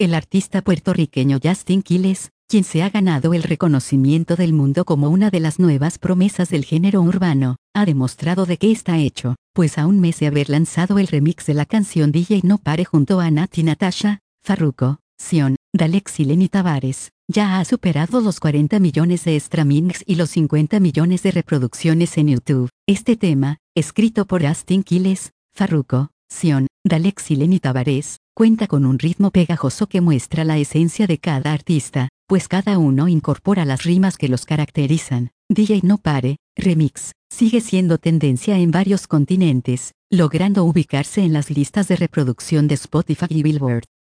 El artista puertorriqueño Justin Quiles, quien se ha ganado el reconocimiento del mundo como una de las nuevas promesas del género urbano, ha demostrado de qué está hecho, pues a un mes de haber lanzado el remix de la canción DJ No Pare junto a Nati Natasha, Farruko, Sion, Dalex y Lenny Tavares, ya ha superado los 40 millones de streamings y los 50 millones de reproducciones en YouTube. Este tema, escrito por Justin Quiles, Farruko, Sion, Dalex y Lenny Tavares, cuenta con un ritmo pegajoso que muestra la esencia de cada artista, pues cada uno incorpora las rimas que los caracterizan. DJ No Pare, remix, sigue siendo tendencia en varios continentes, logrando ubicarse en las listas de reproducción de Spotify y Billboard.